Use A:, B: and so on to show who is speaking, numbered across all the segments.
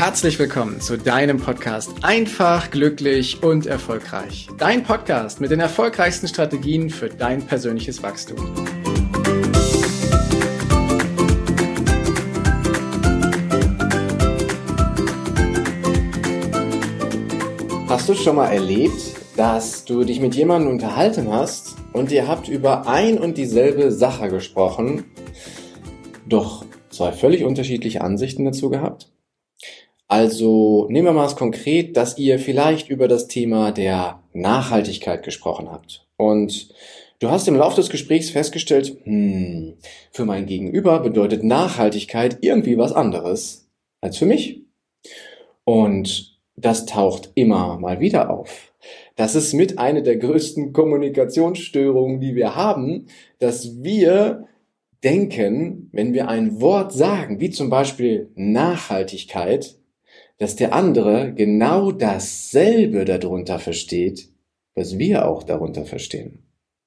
A: herzlich willkommen zu deinem Podcast Einfach, glücklich und erfolgreich. Dein Podcast mit den erfolgreichsten Strategien für dein persönliches Wachstum.
B: Hast du schon mal erlebt, dass du dich mit jemandem unterhalten hast und ihr habt über ein und dieselbe Sache gesprochen, doch zwei völlig unterschiedliche Ansichten dazu gehabt? Also nehmen wir mal es konkret, dass ihr vielleicht über das Thema der Nachhaltigkeit gesprochen habt. Und du hast im Laufe des Gesprächs festgestellt, für mein Gegenüber bedeutet Nachhaltigkeit irgendwie was anderes als für mich. Und das taucht immer mal wieder auf. Das ist mit einer der größten Kommunikationsstörungen, die wir haben, dass wir denken, wenn wir ein Wort sagen, wie zum Beispiel Nachhaltigkeit, dass der andere genau dasselbe darunter versteht, was wir auch darunter verstehen.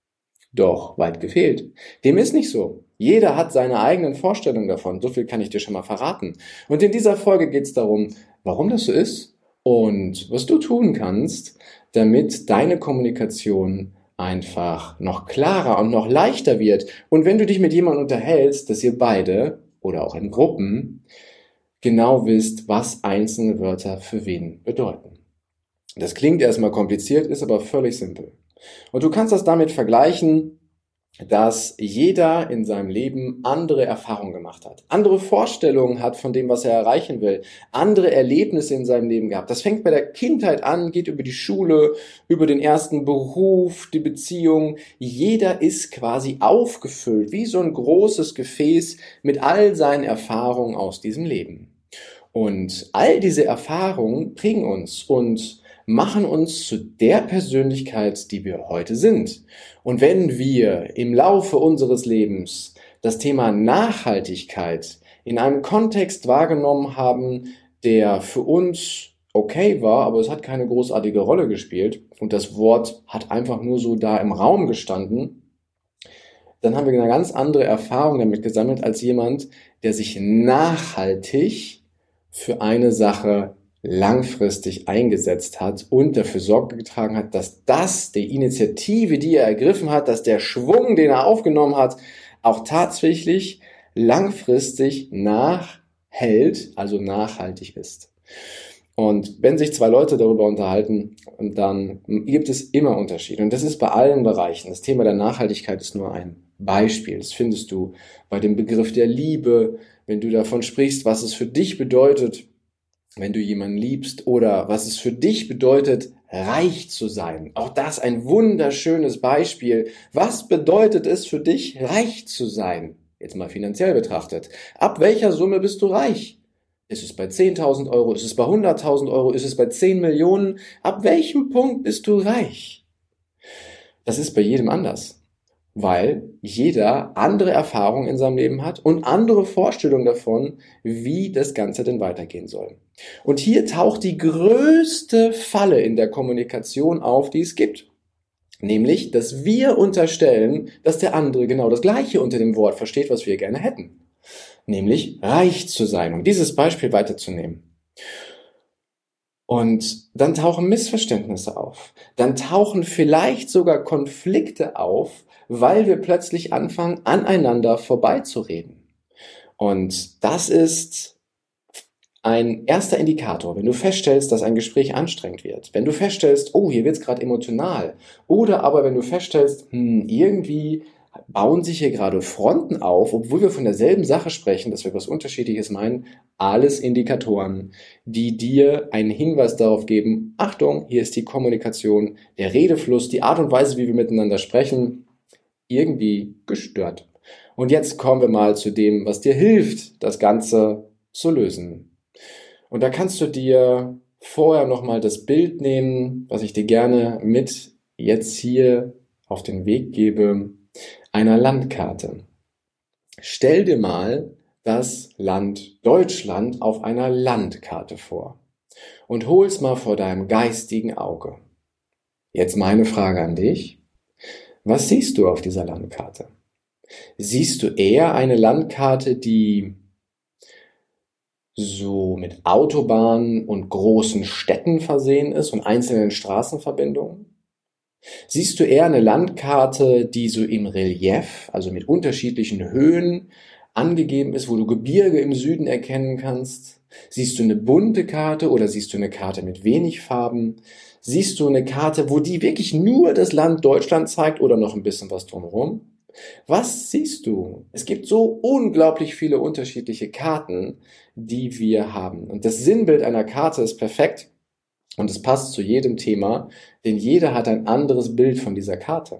B: Doch weit gefehlt. Dem ist nicht so. Jeder hat seine eigenen Vorstellungen davon. So viel kann ich dir schon mal verraten. Und in dieser Folge geht es darum, warum das so ist und was du tun kannst, damit deine Kommunikation einfach noch klarer und noch leichter wird. Und wenn du dich mit jemandem unterhältst, dass ihr beide oder auch in Gruppen genau wisst, was einzelne Wörter für wen bedeuten. Das klingt erstmal kompliziert, ist aber völlig simpel. Und du kannst das damit vergleichen, dass jeder in seinem Leben andere Erfahrungen gemacht hat, andere Vorstellungen hat von dem, was er erreichen will, andere Erlebnisse in seinem Leben gehabt. Das fängt bei der Kindheit an, geht über die Schule, über den ersten Beruf, die Beziehung. Jeder ist quasi aufgefüllt, wie so ein großes Gefäß mit all seinen Erfahrungen aus diesem Leben. Und all diese Erfahrungen prägen uns und machen uns zu der Persönlichkeit, die wir heute sind. Und wenn wir im Laufe unseres Lebens das Thema Nachhaltigkeit in einem Kontext wahrgenommen haben, der für uns okay war, aber es hat keine großartige Rolle gespielt und das Wort hat einfach nur so da im Raum gestanden, dann haben wir eine ganz andere Erfahrung damit gesammelt als jemand, der sich nachhaltig für eine Sache langfristig eingesetzt hat und dafür Sorge getragen hat, dass die Initiative, die er ergriffen hat, dass der Schwung, den er aufgenommen hat, auch tatsächlich langfristig nachhält, also nachhaltig ist. Und wenn sich zwei Leute darüber unterhalten, dann gibt es immer Unterschiede. Und das ist bei allen Bereichen. Das Thema der Nachhaltigkeit ist nur ein Beispiel. Das findest du bei dem Begriff der Liebe, wenn du davon sprichst, was es für dich bedeutet, wenn du jemanden liebst, oder was es für dich bedeutet, reich zu sein. Auch das ein wunderschönes Beispiel. Was bedeutet es für dich, reich zu sein? Jetzt mal finanziell betrachtet. Ab welcher Summe bist du reich? Ist es bei 10.000 Euro? Ist es bei 100.000 Euro? Ist es bei 10 Millionen? Ab welchem Punkt bist du reich? Das ist bei jedem anders, weil jeder andere Erfahrungen in seinem Leben hat und andere Vorstellungen davon, wie das Ganze denn weitergehen soll. Und hier taucht die größte Falle in der Kommunikation auf, die es gibt. Nämlich, dass wir unterstellen, dass der andere genau das Gleiche unter dem Wort versteht, was wir gerne hätten. Nämlich reich zu sein, um dieses Beispiel weiterzunehmen. Und dann tauchen Missverständnisse auf. Dann tauchen vielleicht sogar Konflikte auf, weil wir plötzlich anfangen, aneinander vorbeizureden. Und das ist ein erster Indikator, wenn du feststellst, dass ein Gespräch anstrengend wird. Wenn du feststellst, oh, hier wird es gerade emotional. Oder aber wenn du feststellst, irgendwie bauen sich hier gerade Fronten auf, obwohl wir von derselben Sache sprechen, dass wir was Unterschiedliches meinen. Alles Indikatoren, die dir einen Hinweis darauf geben, Achtung, hier ist die Kommunikation, der Redefluss, die Art und Weise, wie wir miteinander sprechen, irgendwie gestört. Und jetzt kommen wir mal zu dem, was dir hilft, das Ganze zu lösen. Und da kannst du dir vorher nochmal das Bild nehmen, was ich dir gerne mit jetzt hier auf den Weg gebe, einer Landkarte. Stell dir mal das Land Deutschland auf einer Landkarte vor und hol's mal vor deinem geistigen Auge. Jetzt meine Frage an dich. Was siehst du auf dieser Landkarte? Siehst du eher eine Landkarte, die so mit Autobahnen und großen Städten versehen ist und einzelnen Straßenverbindungen? Siehst du eher eine Landkarte, die so im Relief, also mit unterschiedlichen Höhen angegeben ist, wo du Gebirge im Süden erkennen kannst? Siehst du eine bunte Karte oder siehst du eine Karte mit wenig Farben? Siehst du eine Karte, wo die wirklich nur das Land Deutschland zeigt oder noch ein bisschen was drumherum? Was siehst du? Es gibt so unglaublich viele unterschiedliche Karten, die wir haben. Und das Sinnbild einer Karte ist perfekt und es passt zu jedem Thema, denn jeder hat ein anderes Bild von dieser Karte.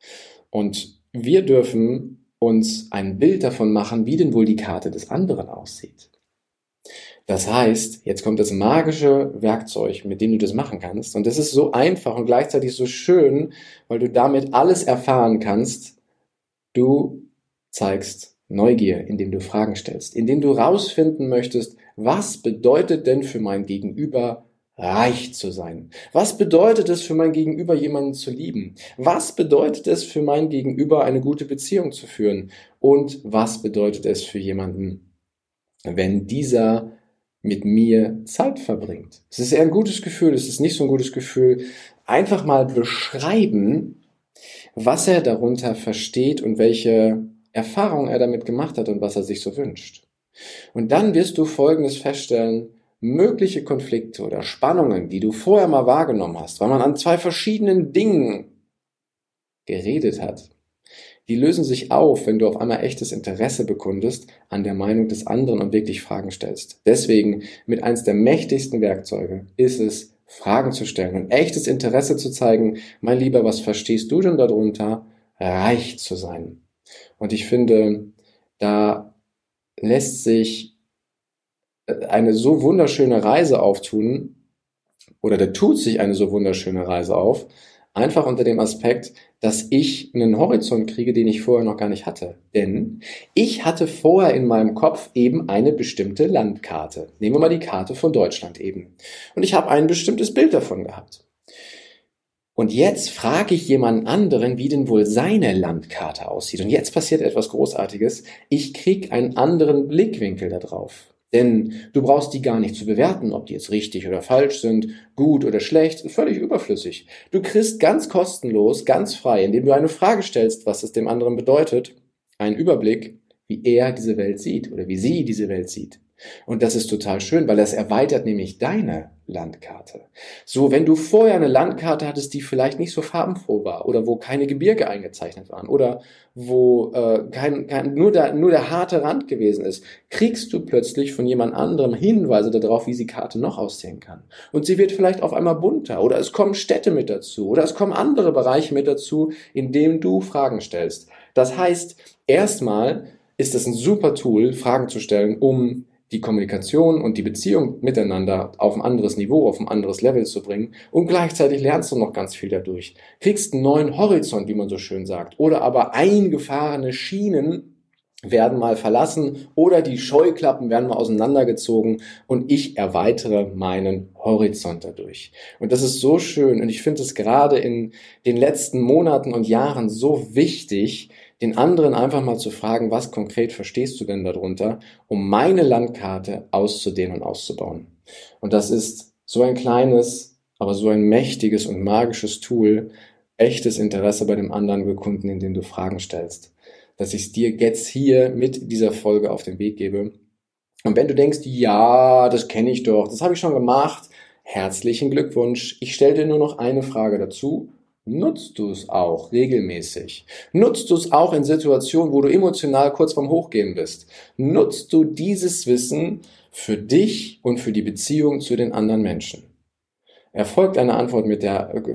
B: Und wir dürfen uns ein Bild davon machen, wie denn wohl die Karte des anderen aussieht. Das heißt, jetzt kommt das magische Werkzeug, mit dem du das machen kannst. Und das ist so einfach und gleichzeitig so schön, weil du damit alles erfahren kannst. Du zeigst Neugier, indem du Fragen stellst, indem du rausfinden möchtest, was bedeutet denn für mein Gegenüber reich zu sein? Was bedeutet es für mein Gegenüber, jemanden zu lieben? Was bedeutet es für mein Gegenüber, eine gute Beziehung zu führen? Und was bedeutet es für jemanden, wenn dieser mit mir Zeit verbringt? Es ist eher ein gutes Gefühl, es ist nicht so ein gutes Gefühl. Einfach mal beschreiben, was er darunter versteht und welche Erfahrungen er damit gemacht hat und was er sich so wünscht. Und dann wirst du Folgendes feststellen: mögliche Konflikte oder Spannungen, die du vorher mal wahrgenommen hast, weil man an zwei verschiedenen Dingen geredet hat, die lösen sich auf, wenn du auf einmal echtes Interesse bekundest an der Meinung des anderen und wirklich Fragen stellst. Deswegen, mit eins der mächtigsten Werkzeuge ist es, Fragen zu stellen und echtes Interesse zu zeigen. Mein Lieber, was verstehst du denn darunter, reich zu sein? Und ich finde, da lässt sich eine so wunderschöne Reise auftun, oder da tut sich eine so wunderschöne Reise auf, einfach unter dem Aspekt, dass ich einen Horizont kriege, den ich vorher noch gar nicht hatte. Denn ich hatte vorher in meinem Kopf eben eine bestimmte Landkarte. Nehmen wir mal die Karte von Deutschland eben. Und ich habe ein bestimmtes Bild davon gehabt. Und jetzt frage ich jemanden anderen, wie denn wohl seine Landkarte aussieht. Und jetzt passiert etwas Großartiges. Ich kriege einen anderen Blickwinkel da drauf. Denn du brauchst die gar nicht zu bewerten, ob die jetzt richtig oder falsch sind, gut oder schlecht, völlig überflüssig. Du kriegst ganz kostenlos, ganz frei, indem du eine Frage stellst, was es dem anderen bedeutet, einen Überblick, wie er diese Welt sieht oder wie sie diese Welt sieht. Und das ist total schön, weil das erweitert nämlich deine Landkarte. So, wenn du vorher eine Landkarte hattest, die vielleicht nicht so farbenfroh war oder wo keine Gebirge eingezeichnet waren oder wo nur der harte Rand gewesen ist, kriegst du plötzlich von jemand anderem Hinweise darauf, wie die Karte noch aussehen kann. Und sie wird vielleicht auf einmal bunter oder es kommen Städte mit dazu oder es kommen andere Bereiche mit dazu, in denen du Fragen stellst. Das heißt, erstmal ist es ein super Tool, Fragen zu stellen, um die Kommunikation und die Beziehung miteinander auf ein anderes Niveau, auf ein anderes Level zu bringen, und gleichzeitig lernst du noch ganz viel dadurch. Kriegst einen neuen Horizont, wie man so schön sagt, oder aber eingefahrene Schienen werden mal verlassen oder die Scheuklappen werden mal auseinandergezogen und ich erweitere meinen Horizont dadurch. Und das ist so schön und ich finde es gerade in den letzten Monaten und Jahren so wichtig, den anderen einfach mal zu fragen, was konkret verstehst du denn darunter, um meine Landkarte auszudehnen und auszubauen. Und das ist so ein kleines, aber so ein mächtiges und magisches Tool, echtes Interesse bei dem anderen bekunden, indem du Fragen stellst, dass ich es dir jetzt hier mit dieser Folge auf den Weg gebe. Und wenn du denkst, ja, das kenne ich doch, das habe ich schon gemacht, herzlichen Glückwunsch. Ich stelle dir nur noch eine Frage dazu. Nutzt du es auch regelmäßig? Nutzt du es auch in Situationen, wo du emotional kurz vorm Hochgehen bist? Nutzt du dieses Wissen für dich und für die Beziehung zu den anderen Menschen? Erfolgt eine Antwort mit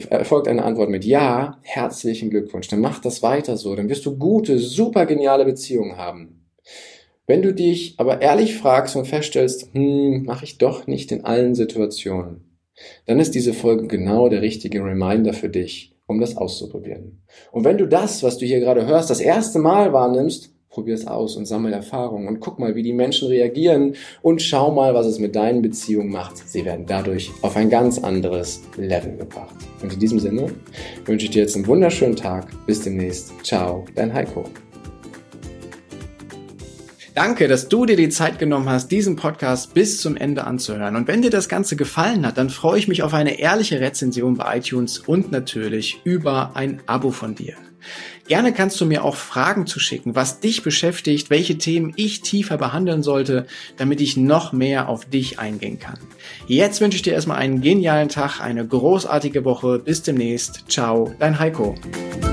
B: Ja, herzlichen Glückwunsch. Dann mach das weiter so. Dann wirst du gute, super geniale Beziehungen haben. Wenn du dich aber ehrlich fragst und feststellst, mache ich doch nicht in allen Situationen, dann ist diese Folge genau der richtige Reminder für dich, um das auszuprobieren. Und wenn du das, was du hier gerade hörst, das erste Mal wahrnimmst, probier es aus und sammle Erfahrungen und guck mal, wie die Menschen reagieren und schau mal, was es mit deinen Beziehungen macht. Sie werden dadurch auf ein ganz anderes Level gebracht. Und in diesem Sinne wünsche ich dir jetzt einen wunderschönen Tag. Bis demnächst. Ciao, dein Heiko.
A: Danke, dass du dir die Zeit genommen hast, diesen Podcast bis zum Ende anzuhören. Und wenn dir das Ganze gefallen hat, dann freue ich mich auf eine ehrliche Rezension bei iTunes und natürlich über ein Abo von dir. Gerne kannst du mir auch Fragen zuschicken, was dich beschäftigt, welche Themen ich tiefer behandeln sollte, damit ich noch mehr auf dich eingehen kann. Jetzt wünsche ich dir erstmal einen genialen Tag, eine großartige Woche. Bis demnächst. Ciao, dein Heiko.